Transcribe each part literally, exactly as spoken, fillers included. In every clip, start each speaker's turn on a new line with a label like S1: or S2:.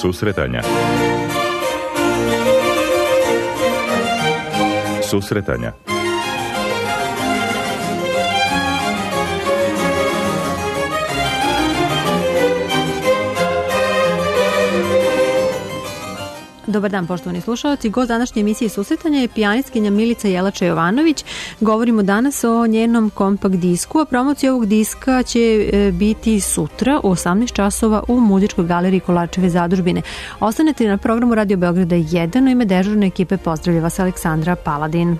S1: Susretanja. Susretanja.
S2: Dobar dan, poštovani slušalci. Gost današnje emisije Susretanja je pijanistkinja Milica Jelača Jovanović. Govorimo danas o njenom kompakt disku, a promocija ovog diska će biti sutra u osamnaest časova u Muzičkoj galeriji Kolarčeve zadužbine. Ostanete na programu Radio Beograda jedan, u ime dežurne ekipe pozdravlja vas Aleksandra Paladin.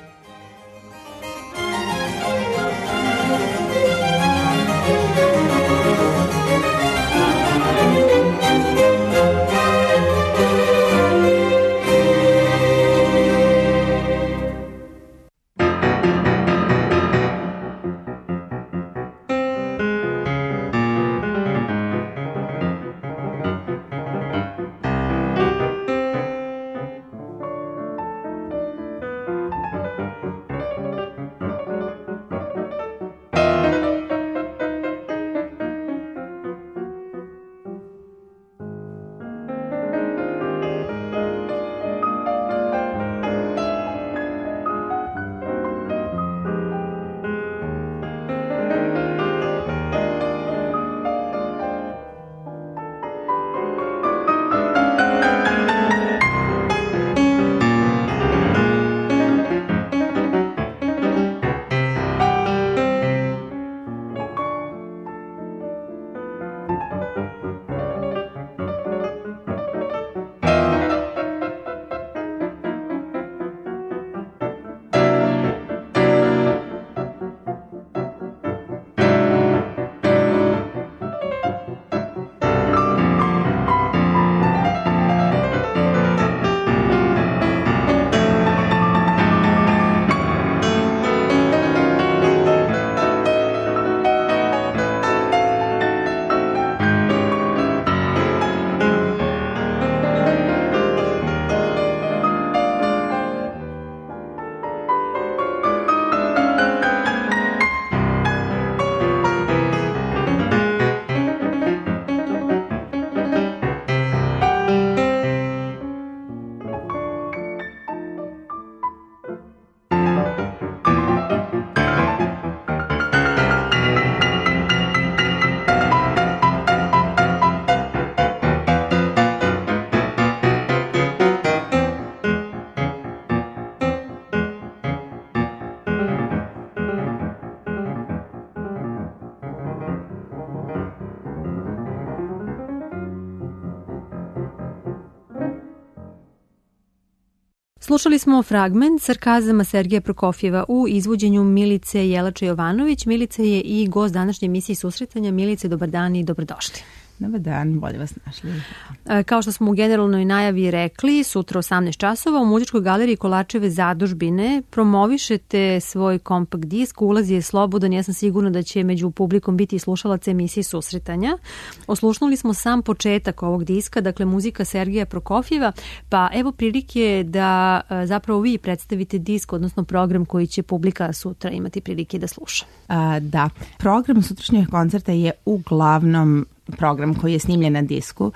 S2: Slušali smo fragment Sarkazama Sergeja Prokofjeva u izvođenju Milice Jelača Jovanović. Milica je i gost današnje emisije Susretanja. Milice, dobar dan i dobrodošli.
S3: Dobar dan, bolje vas našli.
S2: Kao što smo u generalnoj najavi rekli, sutra osamnaest časova u Muzičkoj galeriji Kolarčeve zadužbine promovišete svoj kompakt disk. Ulaz je slobodan, ja sam sigurna da će među publikom biti i slušalaca emisije Susretanja. Oslušnuli smo sam početak ovog diska, dakle muzika Sergeja Prokofjeva, pa evo prilike da zapravo vi predstavite disk, odnosno program koji će publika sutra imati prilike da sluša.
S3: A, da, program sutrašnjeg koncerta je uglavnom program koji je snimljen na disku.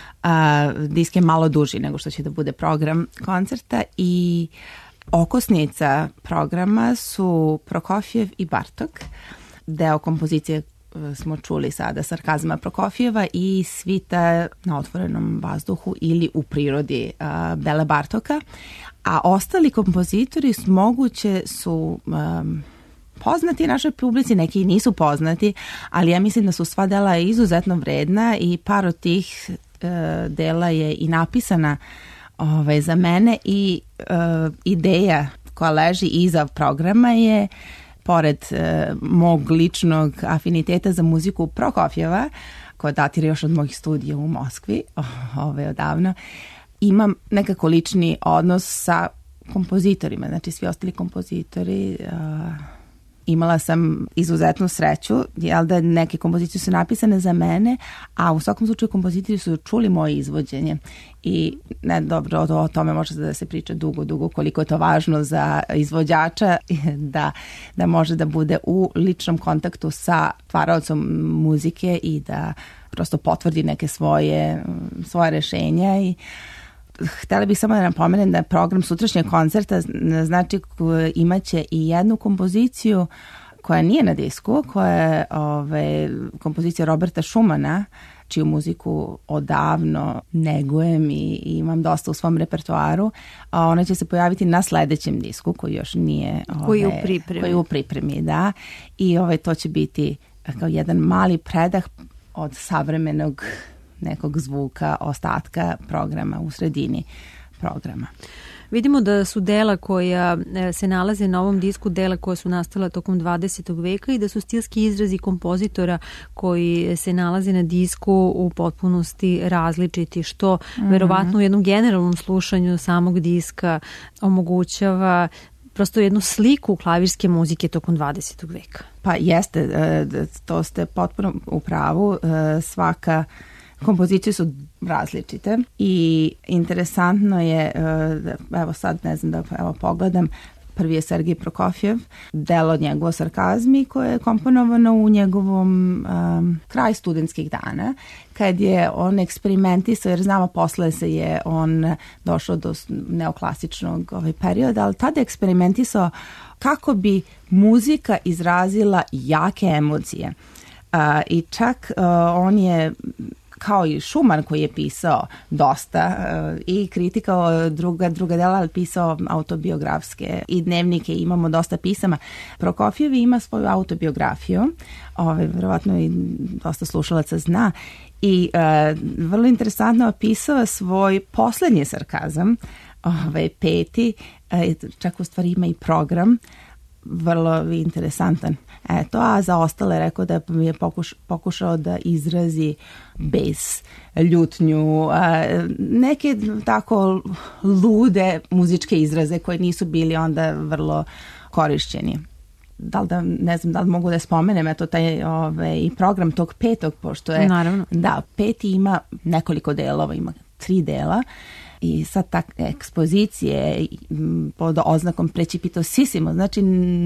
S3: A, disk je malo duži nego što će da bude program koncerta i okosnica programa su Prokofjev i Bartok. Deo kompozicije smo čuli sada Sarkazma Prokofjeva i Svita na otvorenom vazduhu ili u prirodi a, Bele Bartoka. A ostali kompozitori moguće su um, poznati našoj publici, neki nisu poznati, ali ja mislim da su sva dela izuzetno vredna i par od tih uh, dela je i napisana ovaj, za mene i uh, ideja koja leži iza programa je, pored uh, mog ličnog afiniteta za muziku Prokofjeva, koja datira još od mojih studija u Moskvi, ove odavno, imam nekako lični odnos sa kompozitorima, znači svi ostali kompozitori uh, imala sam izuzetnu sreću, jel da neke kompozicije su napisane za mene, a u svakom slučaju kompozitori su čuli moje izvođenje i ne, dobro, o, o tome može da se priča dugo, dugo koliko je to važno za izvođača da, da može da bude u ličnom kontaktu sa stvaraocom muzike i da prosto potvrdi neke svoje, svoje rešenja. I htjela bih samo da napomenem da program sutrašnjeg koncerta znači imaće i jednu kompoziciju koja nije na disku, koja je ove, kompozicija Roberta Schumana, čiju muziku odavno negujem i, i imam dosta u svom repertoaru, a ona će se pojaviti na sledećem disku koji još nije ove,
S2: koji je u pripremi.
S3: Koji je u pripremi, da. I ove, to će biti kao jedan mali predah od savremenog nekog zvuka, ostatka programa u sredini programa.
S2: Vidimo da su dela koja se nalaze na ovom disku dela koja su nastala tokom dvadesetog veka i da su stilski izrazi kompozitora koji se nalaze na disku u potpunosti različiti, što mm-hmm. verovatno u jednom generalnom slušanju samog diska omogućava prosto jednu sliku klavirske muzike tokom dvadesetog veka.
S3: Pa jeste, to ste potpuno u pravu. Svaka kompozicije su različite i interesantno je, evo sad ne znam da evo pogledam, prvi je Sergej Prokofjev, delo njegovo Sarkazmi koje je komponovano u njegovom um, kraj studentskih dana, kad je on eksperimentisao, jer znamo posle se je on došao do neoklasičnog ovaj perioda, ali tada je eksperimentisao kako bi muzika izrazila jake emocije. Uh, I čak uh, on je kao i Schumann koji je pisao dosta uh, i kritikao druga, druga dela, ali pisao autobiografske i dnevnike, imamo dosta pisama. Prokofjev ima svoju autobiografiju, ovaj, verovatno i dosta slušalaca zna, i uh, vrlo interesantno opisao svoj poslednji sarkazam, ovaj, peti, uh, čak u stvari ima i program, vrlo interesantan. Eto, a za ostale rekao da je pokuš, pokušao da izrazi bes, ljutnju, a, neke tako lude muzičke izraze koje nisu bili onda vrlo korišćeni. Da li da, ne znam da li mogu da spomenem, eto taj ove, i program tog petog, pošto je,
S2: naravno, da,
S3: peti ima nekoliko delova, ima tri dela. I sad tak ekspozicije pod oznakom precipitosissimo, znači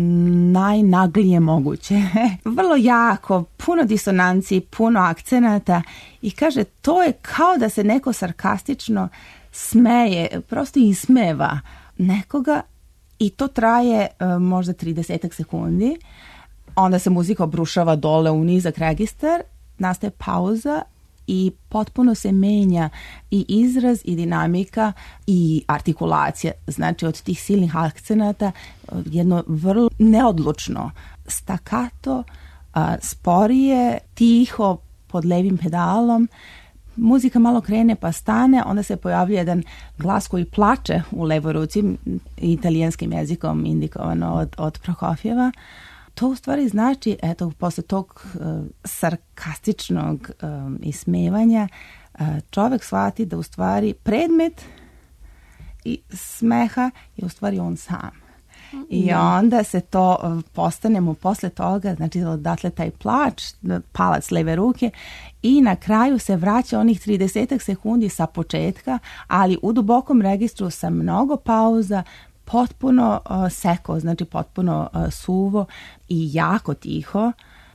S3: najnaglije moguće. Vrlo jako, puno disonanci, puno akcenata i kaže to je kao da se neko sarkastično smeje, prosto ismeva nekoga i to traje uh, možda trideset sekundi. Onda se muzika obrušava dole u nizak registar, nastaje pauza i potpuno se menja i izraz i dinamika i artikulacija. Znači od tih silnih akcenata jedno vrlo neodlučno stakato, a, sporije, tiho pod levim pedalom. Muzika malo krene pa stane, onda se pojavlja jedan glas koji plače u levoj ruci, italijanskim jezikom indikovano od, od Prokofjeva. To u stvari znači, eto, posle tog uh, sarkastičnog um, ismevanja uh, čovek shvati da u stvari predmet i smeha je u stvari on sam. I onda se to uh, postane mu posle toga, znači odatle taj plač, palac leve ruke i na kraju se vraća onih trideset sekundi sa početka, ali u dubokom registru sa mnogo pauza, potpuno uh, seko, znači potpuno uh, suvo i jako tiho,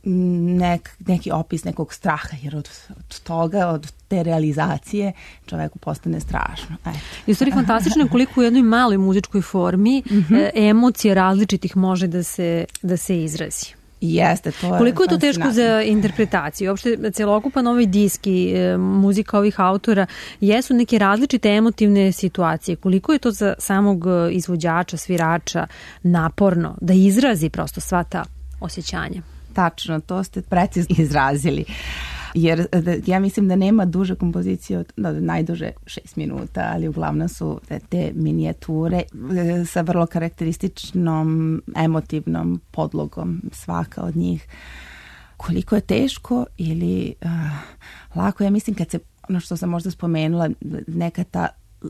S3: nek, neki opis nekog straha, jer od, od toga, od te realizacije čoveku postane strašno. Eto.
S2: I u stvari fantastično je koliko u jednoj maloj muzičkoj formi mm-hmm. e, emocije različitih može da se, da se izrazi.
S3: Jeste, to je
S2: koliko je to teško za interpretaciju? Uopšte, celokupan ovaj disk i e, muzika ovih autora jesu neke različite emotivne situacije. Koliko je to za samog izvođača, svirača naporno da izrazi prosto sva ta osjećanja?
S3: Tačno, to ste precizno izrazili. Jer ja mislim da nema duže kompozicije od no, najduže šest minuta, ali uglavnom su te, te minijature sa vrlo karakterističnom emotivnom podlogom, svaka od njih. Koliko je teško ili uh, lako, ja mislim kad se, ono što sam možda spomenula, neka ta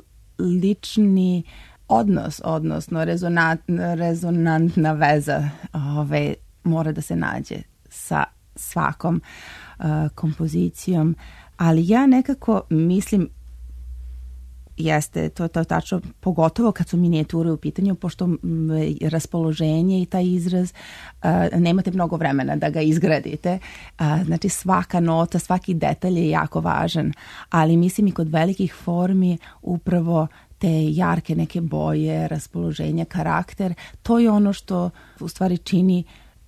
S3: lični odnos, odnosno rezonant, rezonantna veza ove, mora da se nađe sa svakom uh, kompozicijom, ali ja nekako mislim, jeste, to je to tačno, pogotovo kad su minijature u pitanju, pošto m, raspoloženje i taj izraz, uh, nemate mnogo vremena da ga izgradite, uh, znači svaka nota, svaki detalj je jako važan, ali mislim i kod velikih formi upravo te jarke neke boje, raspoloženja, karakter, to je ono što u stvari čini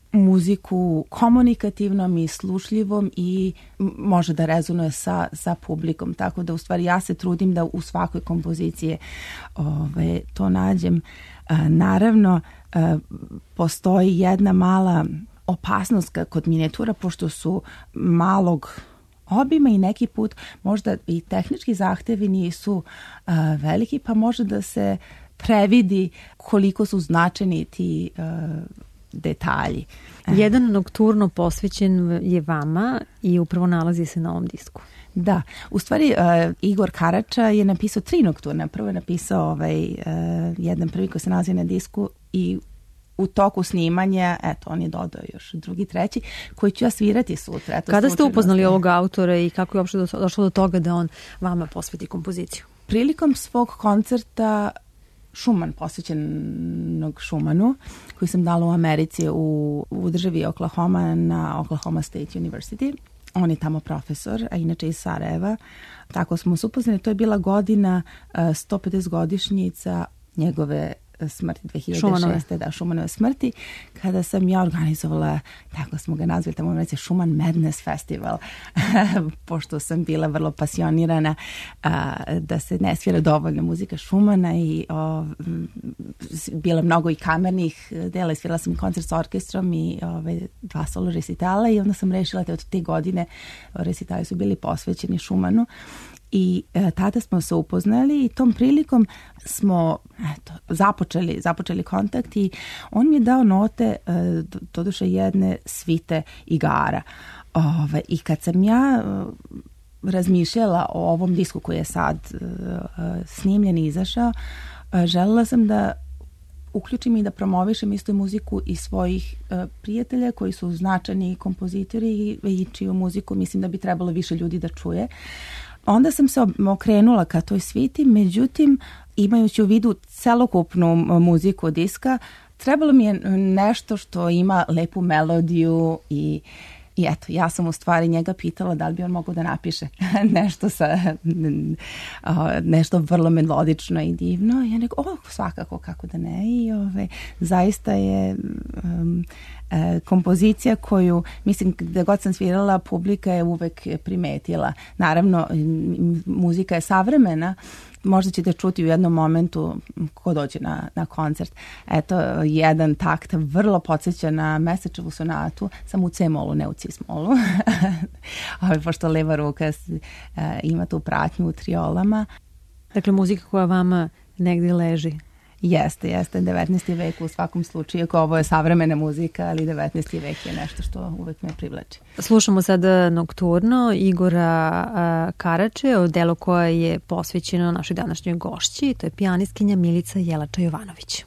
S3: muziku komunikativnom i slušljivom i može da rezonuje sa, sa publikom. Tako da u stvari ja se trudim da u svakoj kompoziciji ove, to nađem. A, naravno, a, postoji jedna mala opasnost kod minijatura, pošto su malog obima i neki put možda i tehnički zahtevi nisu a, veliki, pa može da se previdi koliko su značajni ti a, detalji.
S2: Jedan nokturno posvećen je vama i upravo nalazi se na ovom disku.
S3: Da, u stvari uh, Igor Karača je napisao tri nokturna. Prvo je napisao ovaj, uh, jedan prvi koji se nalazi na disku i u toku snimanja, eto, on je dodao još drugi, treći, koji ću ja svirati sutra. Eto,
S2: Kada ste upoznali ovog autora i kako je uopšte došlo do toga da on vama posveti kompoziciju?
S3: Prilikom svog koncerta Schumann, posvećenog Schumanu, koji sam dala u Americi u, u državi Oklahoma na Oklahoma State University. On je tamo profesor, a inače iz Sarajeva. Tako smo se upoznali. To je bila godina uh, sto pedeset godišnjica njegove smrti, dve hiljade šeste. Šumanove. Da, Šumanove smrti, kada sam ja organizovala, tako smo ga nazvali, tamo reći Schumann Madness Festival, pošto sam bila vrlo pasionirana a, da se ne svira dovoljno muzika Schumana i o, bila mnogo i kamernih dela, svirala sam i koncert s orkestrom i ove, dva solo resitala i onda sam rešila da od te godine resitali su bili posvećeni Schumanu. I e, tada smo se upoznali i tom prilikom smo eto, započeli, započeli kontakt i on mi je dao note, e, doduše jedne svite igara. Ove, I kad sam ja e, razmišljala o ovom disku koji je sad e, snimljen i izašao, e, želela sam da uključim i da promovišem isto muziku i svojih e, prijatelja koji su značajni kompozitori i, i čiju muziku mislim da bi trebalo više ljudi da čuje. Onda sam se okrenula ka toj sviti, međutim, imajući u vidu celokupnu muziku diska, trebalo mi je nešto što ima lepu melodiju i, i eto, ja sam u stvari njega pitala da li bi on mogao da napiše nešto sa, nešto vrlo melodično i divno. I ja rekao, o, svakako, kako da ne. I ove, zaista je um, e, kompozicija koju, mislim, gde god sam svirala, publika je uvek primetila. Naravno, muzika je savremena, možda ćete čuti u jednom momentu ko dođe na, na koncert. Eto, jedan takt vrlo podsjeća na Mesečevu sonatu, samo u C-molu, ne u C-molu. Pošto leva ruka e, ima tu pratnju u triolama.
S2: Dakle, muzika koja vama negdje leži.
S3: Jeste, jeste. devetnaesti vek u svakom slučaju, ako ovo je savremena muzika, ali devetnaesti vek je nešto što uvek me privlači.
S2: Slušamo sada Nokturno Igora Karače, delo koje je posvećeno našoj današnjoj gošći, to je pijanistkinja Milica Jelača Jovanović.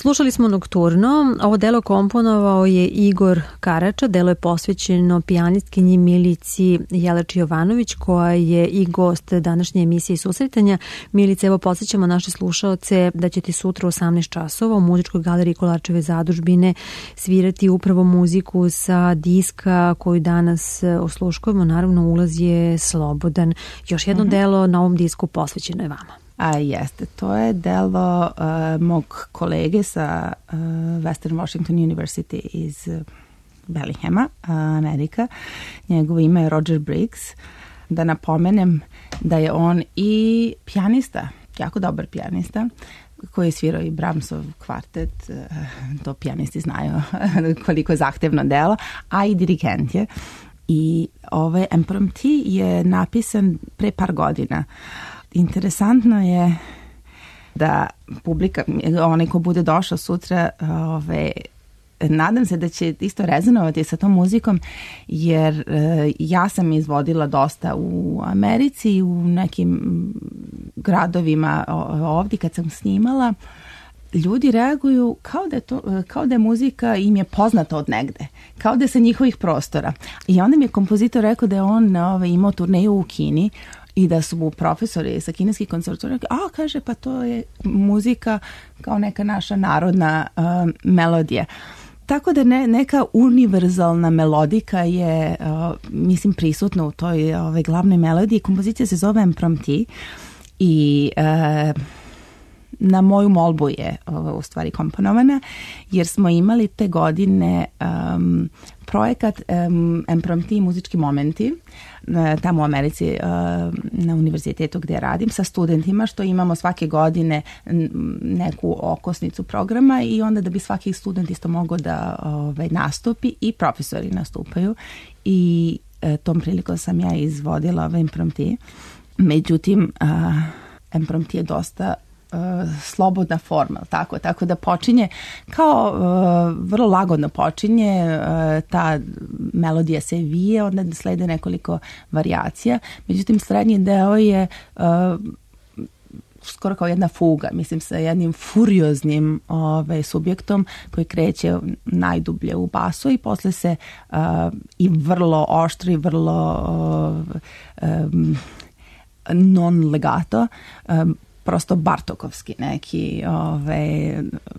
S2: Slušali smo Nokturno. Ovo delo komponovao je Igor Karača. Delo je posvećeno pijanistkinji Milici Jelač Jovanović, koja je i gost današnje emisije Susretanja. Milice, evo podsjećamo naše slušaoce da ćete sutra u osamnaest časova u Muzičkoj galeriji Kolarčeve zadužbine svirati upravo muziku sa diska koju danas osluškujemo. Naravno, ulaz je slobodan. Još jedno mm-hmm. delo na ovom disku posvećeno je vama.
S3: A jeste, to je delo uh, mog kolege sa uh, Western Washington University iz uh, Bellinghama, uh, Amerika. Njegovo ime je Roger Briggs. Da napomenem da je on i pijanista, jako dobar pijanista, koji je svirao i Brahmsov kvartet, uh, to pijanisti znaju koliko je zahtevno delo, a i dirigent je. I ovaj Impromptu je napisan pre par godina. Interesantno je da publika, onaj ko bude došao sutra, ove, nadam se da će isto rezonovati sa tom muzikom, jer e, ja sam izvodila dosta u Americi i u nekim gradovima ovdje kad sam snimala. Ljudi reaguju kao da je, to, kao da je muzika im je poznata od negde, kao da je sa njihovih prostora. I onda mi je kompozitor rekao da je on ove, imao turneju u Kini i da su mu profesori sa kineskih konzervatorija rekli, a kaže, pa to je muzika kao neka naša narodna uh, melodija. Tako da ne, neka univerzalna melodika je, uh, mislim, prisutna u toj ove, glavnoj melodiji. Kompozicija se zove Impromptu i uh, na moju molbu je uh, u stvari komponovana, jer smo imali te godine um, projekat um, Impromptu muzički momenti tamo u Americi na univerzitetu gdje radim sa studentima, što imamo svake godine neku okosnicu programa i onda da bi svaki student isto mogao da ovaj, nastupi i profesori nastupaju i e, tom prilikom sam ja izvodila ovaj Impromptu. Međutim, Impromptu je dosta slobodna forma, tako, tako da počinje kao uh, vrlo lagodno počinje, uh, ta melodija se vije, onda slede nekoliko varijacija, međutim srednji deo je uh, skoro kao jedna fuga, mislim sa jednim furioznim ovaj, subjektom koji kreće najdublje u basu i posle se uh, i vrlo oštro i vrlo uh, um, non legato um, prosto bartokovski neki ovaj,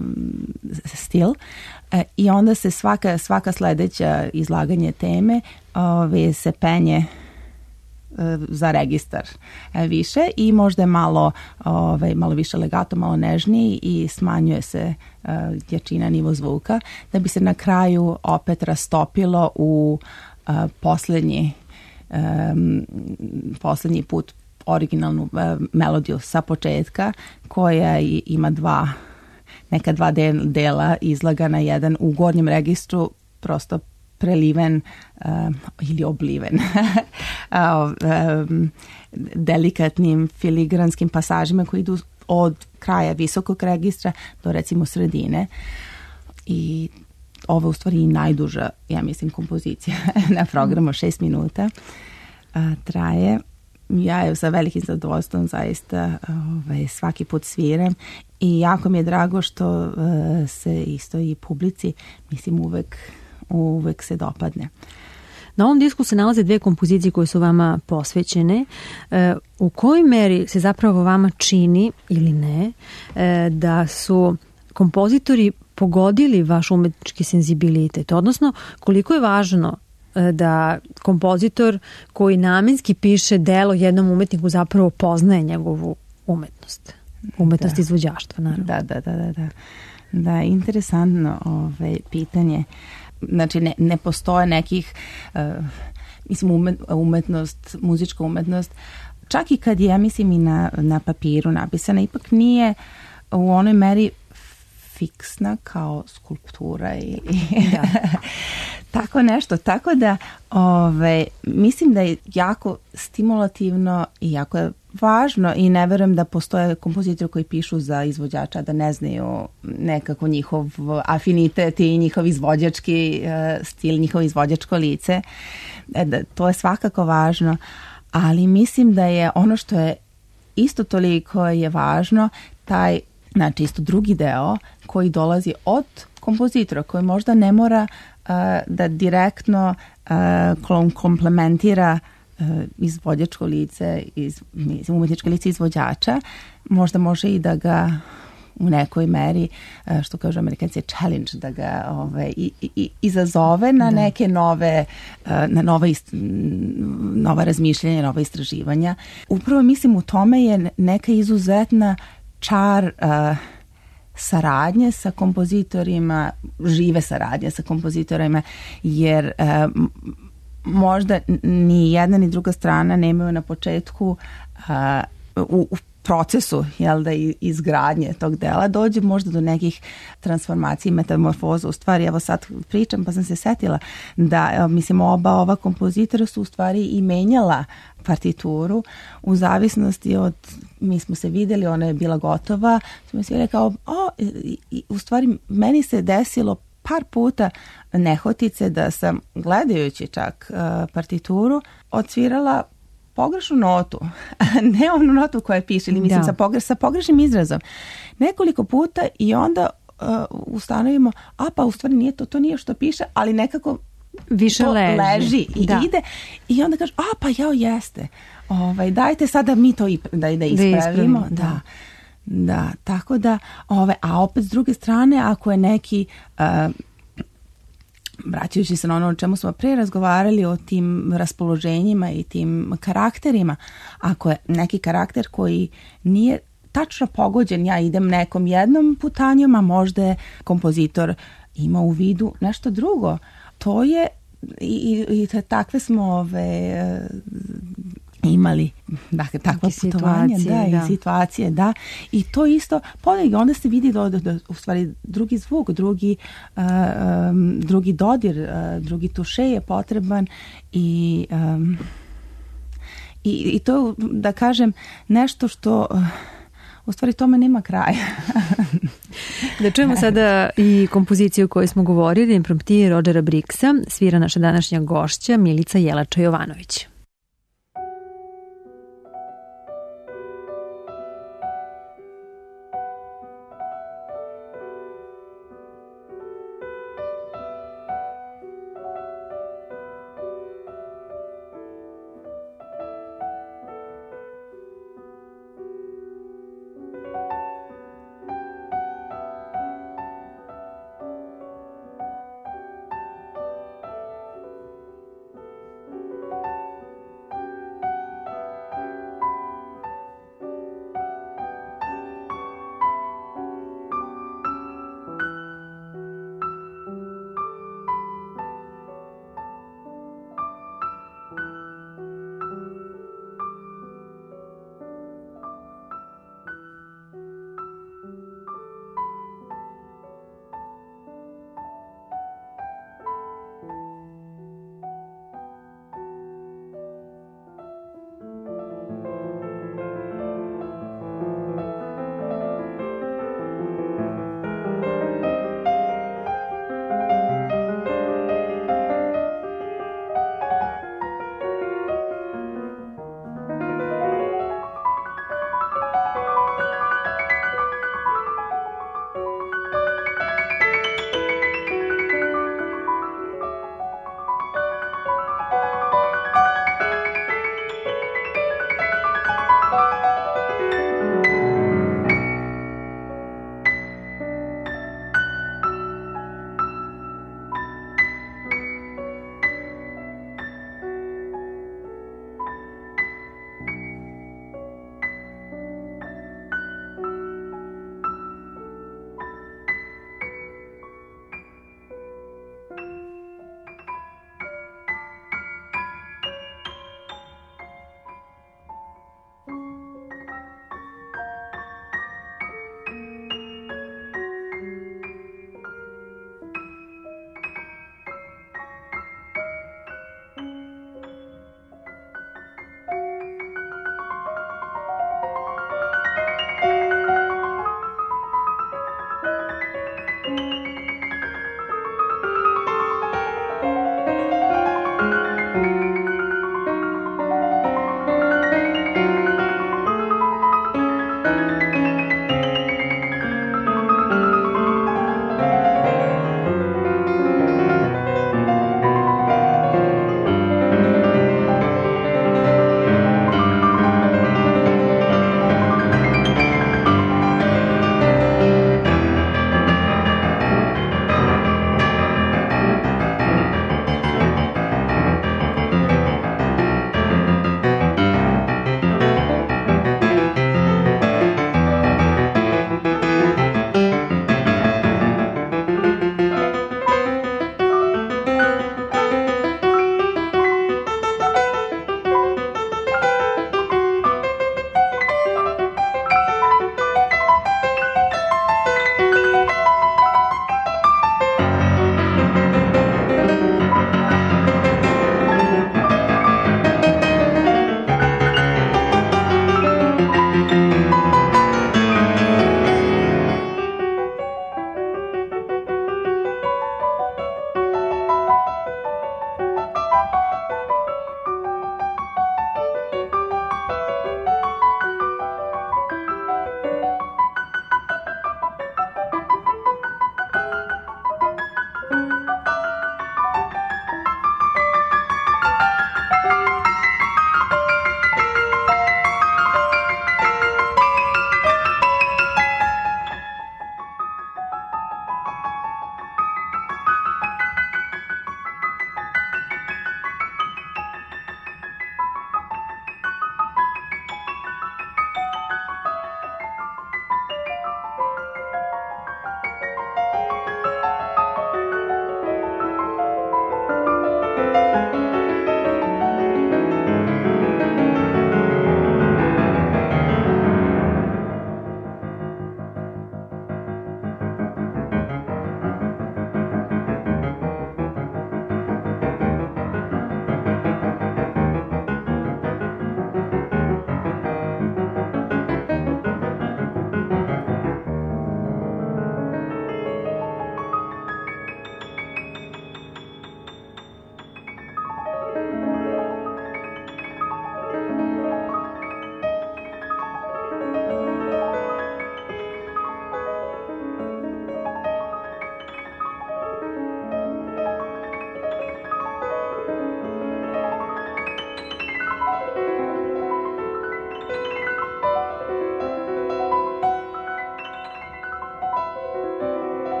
S3: stil e, i onda se svaka, svaka sledeća izlaganje teme ovaj, se penje e, za registar e, više i možda je malo, ovaj, malo više legato, malo nežniji i smanjuje se e, jačina, nivo zvuka da bi se na kraju opet rastopilo u e, poslednji, e, poslednji put originalnu uh, melodiju sa početka koja i, ima dva neka dva del, dela izlagana, jedan u gornjem registru prosto preliven uh, ili obliven uh, um, delikatnim filigranskim pasažima koji idu od kraja visokog registra do recimo sredine i ovo u stvari i najduža, ja mislim, kompozicija na programu, šest minuta uh, traje. Ja je sa velikim zadovoljstvom zaista ovaj, svaki put sviram i jako mi je drago što uh, se isto i publici, mislim, uvek, uvek se dopadne.
S2: Na ovom disku se nalaze dve kompozicije koje su vama posvećene. E, u kojoj meri se zapravo vama čini ili ne e, da su kompozitori pogodili vaš umetnički senzibilitet, odnosno koliko je važno da kompozitor koji namenski piše delo jednom umetniku zapravo poznaje njegovu umetnost. Umetnost da. Izvođaštva, naravno.
S3: Da, da, da, da. Da, da interesantno ovaj, pitanje. Znači, ne, ne postoje nekih, uh, mislim, umet, umetnost, muzička umetnost, čak i kad je, ja mislim, i na, na papiru napisana, ipak nije u onoj meri fiksna kao skulptura i da. tako nešto. Tako da ove, mislim da je jako stimulativno i jako je važno i ne verujem da postoje kompozitori koji pišu za izvođača da ne znaju nekako njihov afinitet i njihov izvođački uh, stil, njihov izvođačko lice. E, da, to je svakako važno, ali mislim da je ono što je isto toliko je važno taj Znači, isto drugi deo koji dolazi od kompozitora, koji možda ne mora uh, da direktno uh, komplementira uh, izvođačko lice, iz, umetničko lice izvođača, možda može i da ga u nekoj meri, uh, što kažu Amerikanci, challenge, da ga ove, i, i, izazove na da. neke nove, uh, na nova, ist, nova razmišljanja, nova istraživanja. Upravo mislim u tome je neka izuzetna čar uh, saradnje sa kompozitorima, žive saradnje sa kompozitorima, jer uh, možda ni jedna ni druga strana nemaju na početku uh, u, u procesu, jel da, izgradnje tog dela dođe možda do nekih transformacija i metamorfoza. U stvari, evo sad pričam pa sam se setila da, evo, mislim, oba ova kompozitora su u stvari i menjala partituru u zavisnosti od, mi smo se videli, ona je bila gotova, smo se videli kao, o, i, i, u stvari meni se desilo par puta nehotice da sam, gledajući čak uh, partituru, odsvirala pogrešnu notu, ne onu notu koja piše, ili mislim da. sa, pogre, sa pogrešnim izrazom. Nekoliko puta i onda uh, ustanovimo, a pa u stvari nije to, to nije što piše, ali nekako
S2: više
S3: to
S2: leži,
S3: leži i da. ide i onda kaže, a pa jao jeste, ovaj, dajte sada mi to i, da, da ispravimo. Da, da. da, tako da, ovaj, a opet s druge strane, ako je neki... Uh, vraćajući se na ono o čemu smo pre razgovarali, o tim raspoloženjima i tim karakterima, ako je neki karakter koji nije tačno pogođen, ja idem nekom jednom putanjom, a možda je kompozitor ima u vidu nešto drugo. To je i, i, i takve smo ove, imali, dakle, takva putovanja, da, da, i situacije, da, i to isto, podaj, onda se vidi do, do, do, u stvari drugi zvuk, drugi, uh, um, drugi dodir, uh, drugi tuše je potreban i, um, i, i to, da kažem, nešto što uh, u stvari tome nema kraja.
S2: Da čujemo sada i kompoziciju o kojoj smo govorili, imprompti Rodgera Briggsa, svira naša današnja gošća Milica Jelača-Jovanović.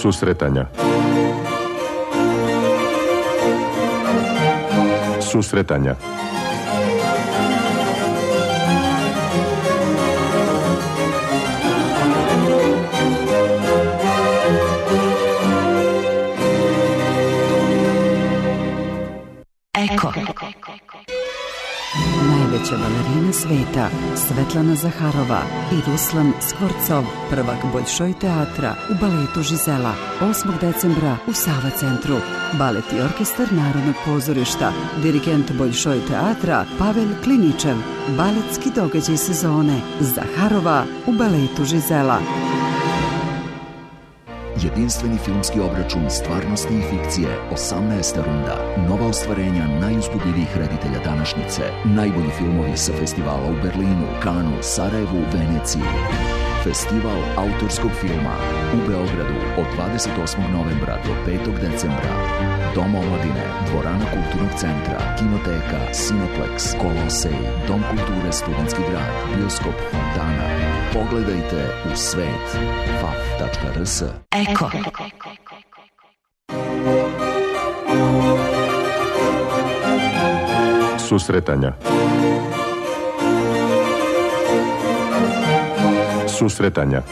S1: Susretanja. Susretanja.
S4: Eko. Najveća balerina sveta, Svetlana Zaharova i Ruslan Skvorcov, prvak Boljšoj teatra u baletu Žizela, osmog decembra u Sava centru. Balet i orkestar Narodnog pozorišta, dirigent Boljšoj teatra Pavel Kliničev, baletski događaj sezone, Zaharova u baletu Žizela.
S5: Jedinstveni filmski obračun stvarnosti i fikcije, osamnaesta runda. Nova ostvarenja najuzbudljivijih reditelja današnjice. Najbolji filmovi sa festivala u Berlinu, Kanu, Sarajevu, Veneciji. Festival autorskog filma u Beogradu od dvadeset osmog novembra do petog decembra. Dom omladine, dvorana kulturnog centra, kinoteka, Cineplex, Kolosej, Dom kulture Studentski grad, bioskop Fontana. Pogledajte u svet. f a f tačka r s.
S4: Eko.
S1: Susretanja. Susretanja.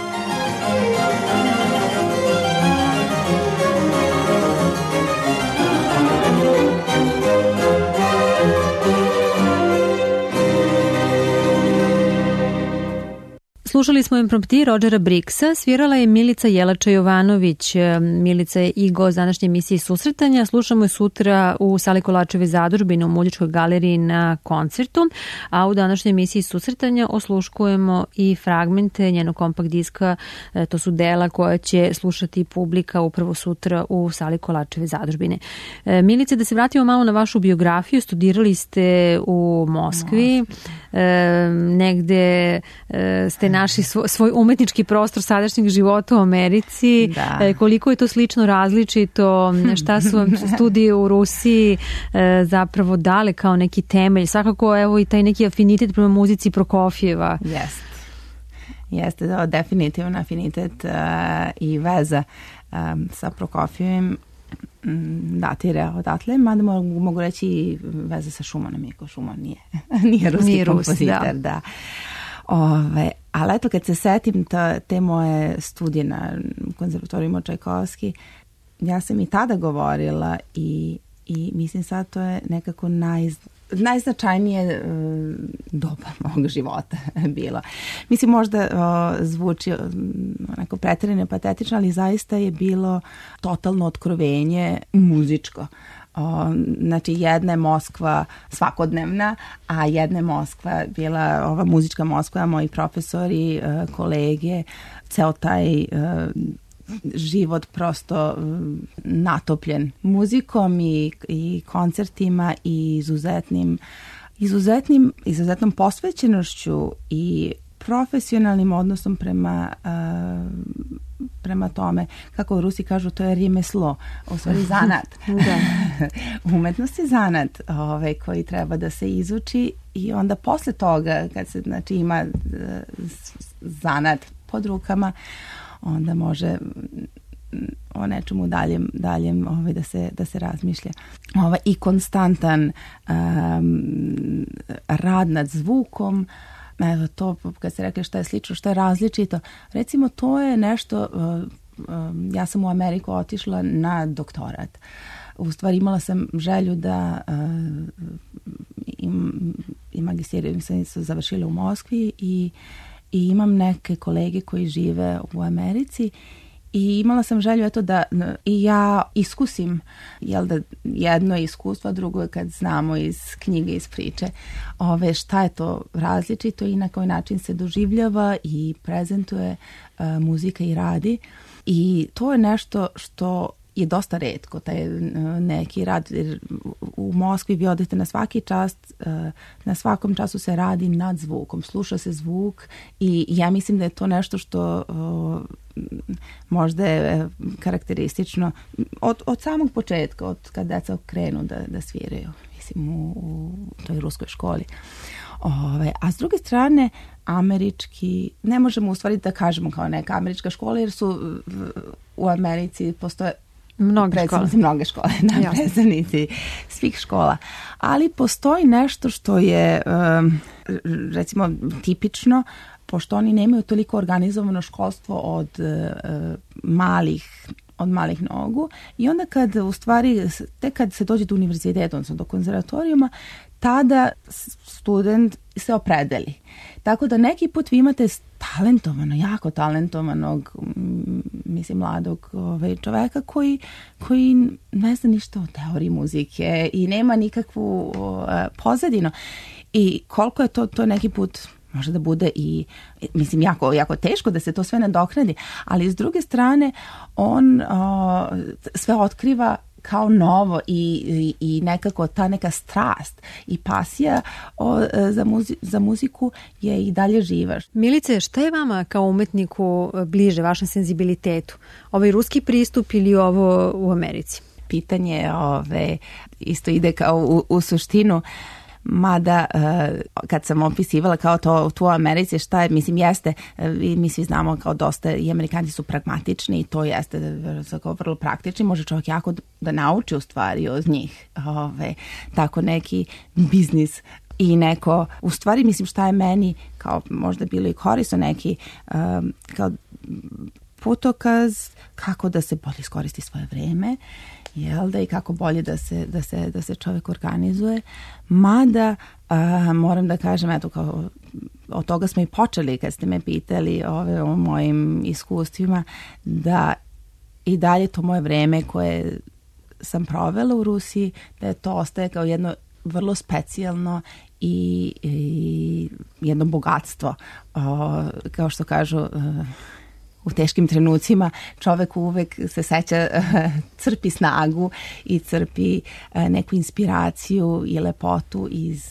S2: Slušali smo imprompti Rodgera Briggsa, svirala je Milica Jelača-Jovanović. Milica je i gost današnje emisije Susretanja. Slušamo je sutra u sali Kolačeve zadužbine u Muzičkoj galeriji na koncertu, a u današnjoj emisiji Susretanja osluškujemo i fragmente njenog kompakt diska. To su dela koja će slušati publika upravo sutra u sali Kolačeve zadužbine. Milice, da se vratimo malo na vašu biografiju. Studirali ste u Moskvi, negde ste našli svoj umetnički prostor sadašnjeg života u Americi. Da. Koliko je to slično, različito, šta su vam studije u Rusiji zapravo dale kao neki temelj? Svakako, evo, i taj neki afinitet prema muzici Prokofjeva.
S3: Jeste. Jeste, da, definitivno afinitet uh, i veza um, sa Prokofjevim datira odatle, mada mogu, mogu reći i veze sa Šumanom, iako Šuman nije, nije ruski nije kompozitor. Da. da. Ove, ali eto, kad se setim ta, te moje studije na konzervatoriju Čajkovski, ja sam i tada govorila i, i mislim sad to je nekako naj, najznačajnije uh, doba mog života bilo. Mislim, možda uh, zvuči uh, onako pretjerano patetično, ali zaista je bilo totalno otkrovenje muzičko. O, znači jedna je Moskva svakodnevna, a jedna je Moskva bila ova muzička Moskva, moji profesori, e, kolege, ceo taj e, život prosto e, natopljen muzikom i, i koncertima i izuzetnim, izuzetnim, izuzetnom posvećenošću i profesionalnim odnosom prema uh, prema tome, kako u Rusi kažu, to je rimeslo, u stvari zanat. Da. Umetnost je zanat ovaj, koji treba da se izuči i onda posle toga, kad se znači, ima uh, zanat pod rukama, onda može o nečemu daljem, daljem ovaj, da, se, da se razmišlja. Ovaj, I konstantan um, rad nad zvukom. Evo to, kad ste rekli šta je slično, šta je različito, recimo to je nešto, ja sam u Ameriku otišla na doktorat. U stvari imala sam želju da im, i magisteriju sam završila u Moskvi i, i imam neke kolege koji žive u Americi i imala sam želju eto da i ja iskusim, jel da jedno je iskustvo, drugo je kad znamo iz knjige, iz priče, ove, šta je to različito i na koji način se doživljava i prezentuje uh, muzika i radi. I to je nešto što je dosta retko, taj neki rad. U Moskvi vi odete na svaki čas, na svakom času se radi nad zvukom, sluša se zvuk i ja mislim da je to nešto što možda je karakteristično od, od samog početka, od kad deca krenu da, da sviraju, mislim, u, u toj ruskoj školi. Ove, a s druge strane, američki, ne možemo u stvari da kažemo kao neka američka škola, jer su u Americi postoje
S2: mnoge
S3: predstavnici mnoge škole, na predstavnici svih škola. Ali postoji nešto što je um, recimo tipično, pošto oni nemaju toliko organizovano školstvo od uh, malih od malih nogu i onda kad u stvari, tek kad se dođe do univerziteta, odnosno do konzervatorijuma, tada student se opredeli. Tako da neki put vi imate talentovano, jako talentovanog, mislim, mladog ovaj, čoveka koji, koji ne zna ništa o teoriji muzike i nema nikakvu uh, pozadinu. I koliko je to, to neki put može da bude i, mislim, jako, jako teško da se to sve nadoknadi, ali s druge strane on uh, sve otkriva kao novo i, i, i nekako ta neka strast i pasija o, za, muzi, za muziku je i dalje živa.
S2: Milice, šta je vama kao umetniku bliže, vašem senzibilitetu? Ovaj ruski pristup ili ovo u Americi?
S3: Pitanje ove, isto ide kao u, u suštinu. Mada uh, kad sam opisivala kao to tu u Americi, šta je, mislim, jeste, i mi svi znamo kao dosta i Amerikanci su pragmatični i to jeste kao vrlo praktični, može čovjek jako da nauči u stvari od njih. Ove, tako neki biznis i neko, u stvari mislim šta je meni kao možda bilo i korisno neki um, kao putokaz kako da se bolje iskoristi svoje vreme, jel da, i kako bolje da se, da se, da se čovjek organizuje. Mada a, moram da kažem, eto, kao od toga smo i počeli kad ste me pitali ove, o mojim iskustvima, da i dalje to moje vreme koje sam provela u Rusiji, da je to ostaje kao jedno vrlo specijalno i, i jedno bogatstvo. O, kao što kažu, uh, u teškim trenucima čovek uvek se seća, crpi snagu i crpi neku inspiraciju i lepotu iz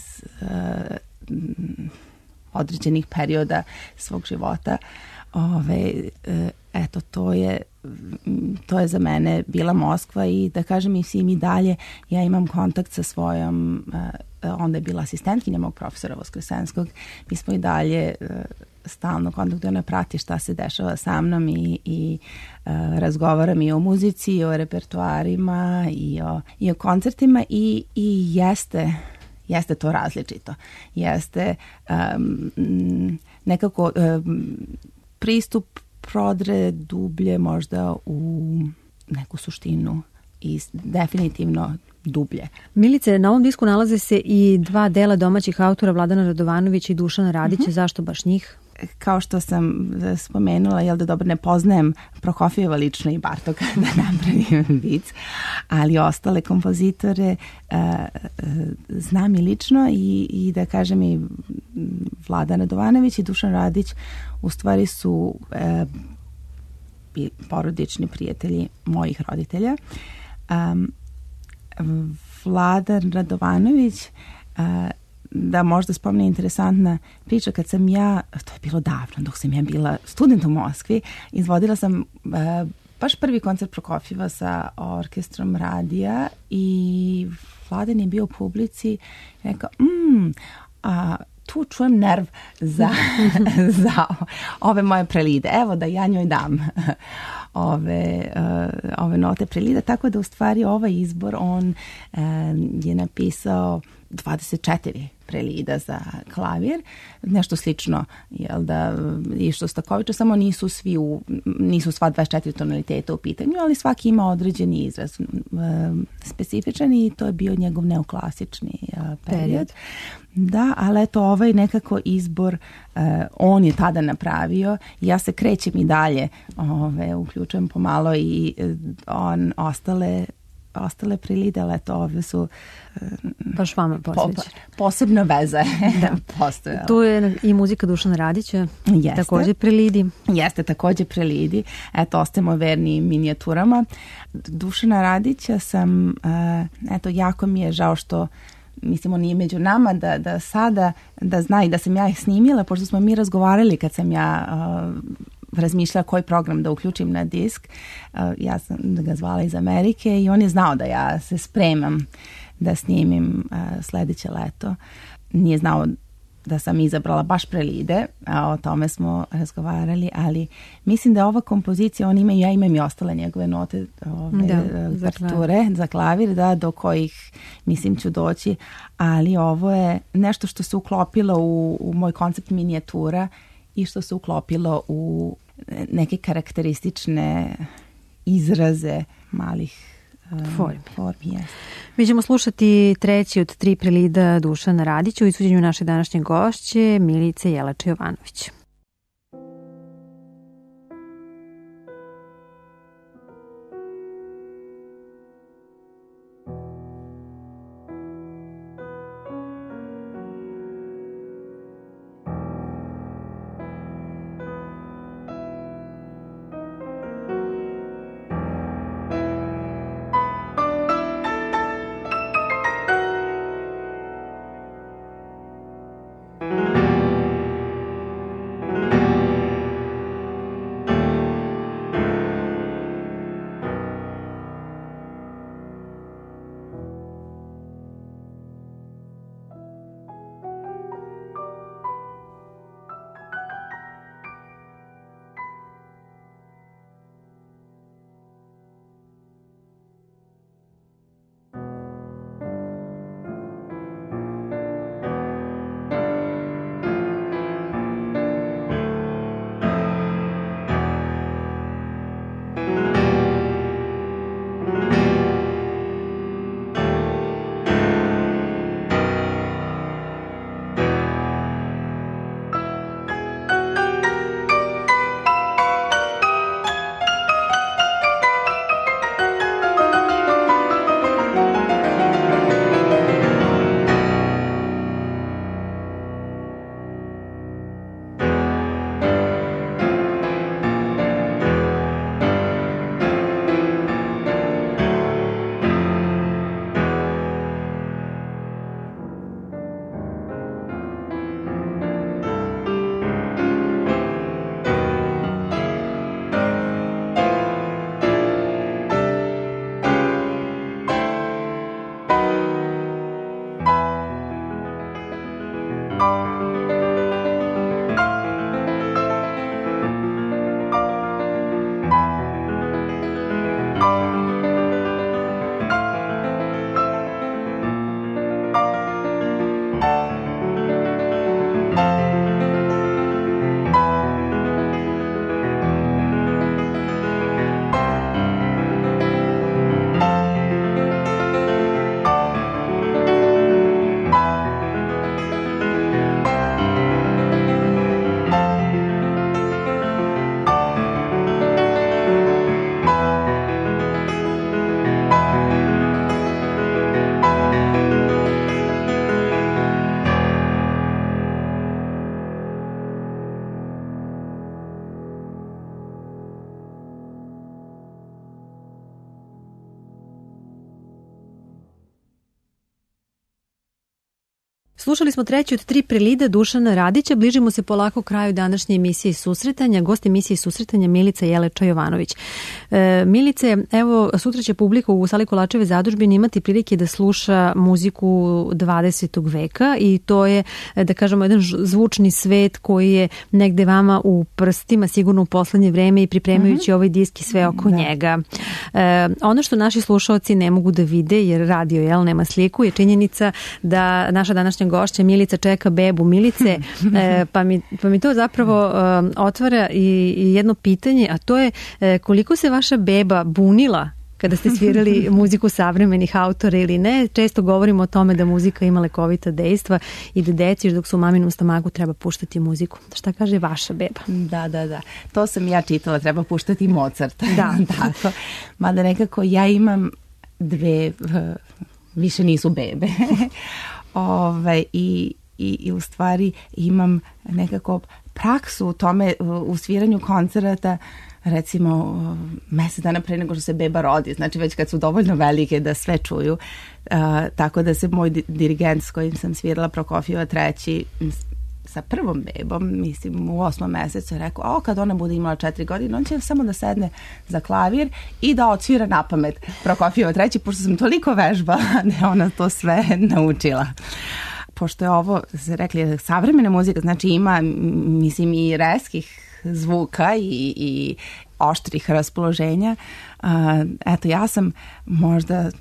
S3: određenih perioda svog života. Ove, eto, to je, to je za mene bila Moskva i da kažem i svim i dalje, ja imam kontakt sa svojom, onda je bila asistentkinja mog profesora Voskresenskog, mi smo i dalje stalno kontaktu, ona prati šta se dešava sa mnom i, i uh, razgovaram i o muzici, i o repertoarima, i o, i o koncertima i, i jeste, jeste to različito. Jeste um, nekako um, pristup prodre dublje možda u neku suštinu i definitivno dublje.
S2: Milice, na ovom disku nalaze se i dva dela domaćih autora, Vladana Radovanovića i Dušana Radića. Mm-hmm. Zašto baš njih?
S3: Kao što sam spomenula, jel da dobro ne poznajem Prokofijeva lično i Bartoka da napravim vic, ali ostale kompozitore uh, uh, znam i lično i, i da kažem i Vladan Radovanović i Dušan Radić u stvari su uh, porodični prijatelji mojih roditelja. Um, Vladan Radovanović, uh, da možda spomne interesantna priča, kad sam ja, to je bilo davno, dok sam ja bila student u Moskvi, izvodila sam uh, baš prvi koncert Prokofijeva sa orkestrom radija i Vladan je bio u publici i rekao, mm, a tu čujem nerv za, za ove moje prelide. Evo da ja njoj dam ove, uh, ove note prelide. Tako da u stvari ovaj izbor on uh, je napisao dvadeset četiri prelida za klavir, nešto slično, jel da, i Šostakovića, samo nisu svi u, nisu sva dvadeset četiri tonaliteta u pitanju, ali svaki ima određeni izraz, e, specifičan i to je bio njegov neoklasični e, period. period. Da, ali eto ovaj nekako izbor e, on je tada napravio, ja se krećem i dalje, ove, uključujem pomalo i e, on ostale ostale prilide, ali eto ove su
S2: baš vama posvećene.
S3: Posebno veze da postoje.
S2: Tu je i muzika Dušana Radića, jeste, također prelidi.
S3: Jeste, također prelidi. Eto, ostajemo verni minijaturama. Dušana Radića sam, eto, jako mi je žao što mislimo nije među nama, da, da sada, da zna i da sam ja ih snimila, pošto smo mi razgovarali kad sam ja razmišljala koji program da uključim na disk. Ja sam ga zvala iz Amerike i on je znao da ja se spremam da snimim sledeće leto. Nije znao da sam izabrala baš Prelide, a o tome smo razgovarali, ali mislim da ova kompozicija, on ima, ja imam i ostale njegove note, ove,
S2: da,
S3: partiture za klavir, da, do kojih mislim ću doći, ali ovo je nešto što se uklopilo u, u moj koncept minijatura i što se uklopilo u neke karakteristične izraze malih
S2: formi.
S3: formi yes.
S2: Mi ćemo slušati treći od tri prelida Dušana Radića u izvođenju naše današnje gošće Milice Jelača Jovanović. Slušali smo treći od tri prelida Dušana Radića. Bližimo se polako kraju današnje emisije Susretanja. Gost emisije Susretanja Milica Jelača Jovanović. E, Milice, evo, sutra će publika u sali Kolačeve zadužbine imati prilike da sluša muziku dvadesetog veka i to je, da kažemo, jedan zvučni svet koji je negde vama u prstima, sigurno u poslednje vreme i pripremajući mm-hmm. ovaj disk i sve oko da. njega. E, ono što naši slušaoci ne mogu da vide, jer radio, jel, nema sliku, je činjenica da naša današnja gošća Milica čeka bebu Milice, e, pa, mi, pa mi to zapravo e, otvara i, i jedno pitanje, a to je e, koliko se vaša beba bunila kada ste svirali muziku savremenih autora ili ne. Često govorimo o tome da muzika ima lekovita dejstva i da deci dok su u maminom stomaku treba puštati muziku. Šta kaže vaša beba?
S3: Da, da, da. To sam ja čitala, treba puštati Mozart.
S2: Da.
S3: Tako. Mada nekako ja imam dve, više nisu bebe. Ove, i, i, i u stvari imam nekako praksu u tome, u sviranju koncerata, recimo mesec dana pre nego što se beba rodi, znači već kad su dovoljno velike da sve čuju, uh, tako da se moj dirigent s kojim sam svirala Prokofijeva treći sa prvom bebom, mislim u osmom mesecu je rekao, o kad ona bude imala četiri godine, on će samo da sedne za klavir i da odsvira na pamet Prokofijeva treći, pošto sam toliko vežbala da je ona to sve naučila. pošto je ovo, se rekli, savremena muzika, znači ima, mislim, i reskih zvuka i, i oštrih raspoloženja. A, eto, ja sam možda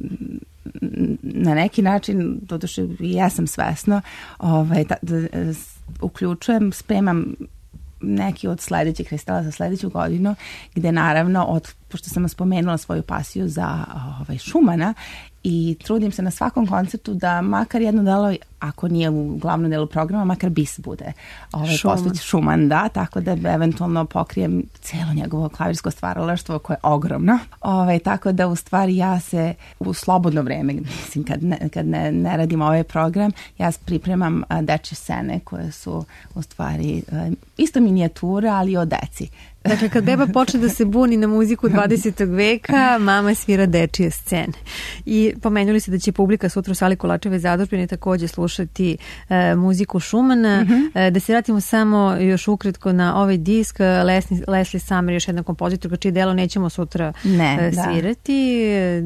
S3: na neki način, doduše i ja sam svesno, ovaj, da, da, uključujem, spremam neki od sledećih kristala za sledeću godinu, gde naravno, od, pošto sam spomenula svoju pasiju za ovaj, Schumana, i trudim se na svakom koncertu da makar jedno delo, ako nije u glavnom delu programa, makar bis bude ovaj,
S2: Schumann.
S3: Schumann, da, tako da eventualno pokrijem cijelo njegovo klavirsko stvaralaštvo koje je ogromno. Ovaj, tako da u stvari ja se u slobodno vreme, mislim, kad ne, kad ne, ne radim ovaj program, ja pripremam a, dečje scene koje su u stvari a, isto minijatura, ali o deci.
S2: Dakle, kad beba počne da se buni na muziku dvadesetog veka, mama svira dečije scene. I pomenuli se da će publika sutra u sali Kolačeve zadužbine takođe slušati e, muziku Schumana. Mm-hmm. E, da se vratimo samo još ukratko na ovaj disk. Leslie, Leslie Summer, još jedna kompozitorka, čije delo nećemo sutra
S3: ne,
S2: e, svirati. E,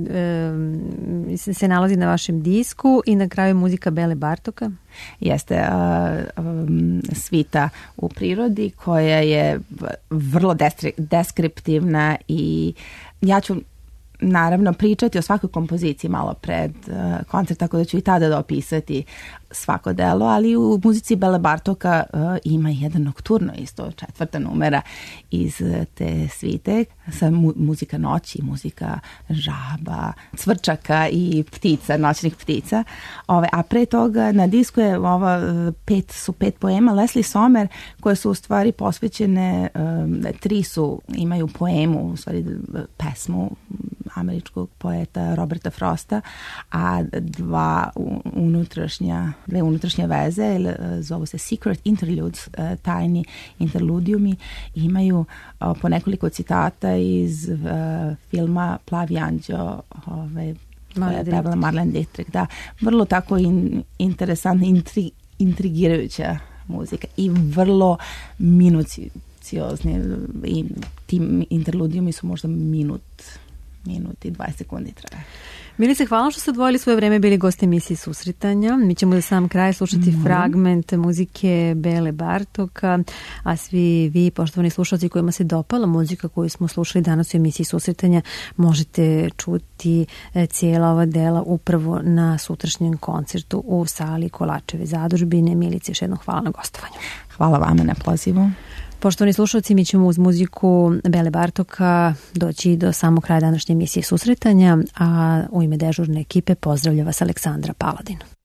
S2: e, se nalazi na vašem disku i na kraju muzika Bele Bartoka.
S3: Jeste uh, um, svita u prirodi koja je vrlo destri- deskriptivna i ja ću naravno pričati o svakoj kompoziciji malo pred uh, koncert, tako da ću i tada dopisati svako delo, ali u muzici Bele Bartoka uh, ima jedan nokturno, isto četvrta numera iz te svite, sa mu- muzika noći, muzika žaba, cvrčaka i ptica, noćnih ptica. Ove, a pre toga na disku je ova, pet, su pet poema Leslie Sommer koje su u stvari posvećene, um, tri su, imaju poemu, u stvari pesmu američkog poeta Roberta Frosta, a dva unutrašnja dve unutrašnje veze, zovu se Secret Interludes, tajni interludijumi, imaju po nekoliko citata iz uh, filma Plavi anđeo, ovaj, pevala Marlene Dietrich, da, vrlo tako in, interesantna, intri, intrigirajuća muzika i vrlo minuciozni, i tim interludijumi su možda minut minut i dvadeset sekundi traje.
S2: Milice, hvala što ste odvojili svoje vreme, bili gosti emisije Susretanja. Mi ćemo za sam kraj slušati mm-hmm. fragment muzike Bele Bartoka, a svi vi, poštovani slušalci kojima se dopala muzika koju smo slušali danas u emisiji Susretanja, možete čuti cijela ova dela upravo na sutrašnjem koncertu u sali Kolačeve zadužbine. Milice, još jednom hvala na gostovanju.
S3: Hvala vama na pozivu.
S2: Poštovani slušalci, mi ćemo uz muziku Bele Bartoka doći do samog kraja današnje emisije Susretanja, a u ime dežurne ekipe pozdravlja vas Aleksandra Paladin.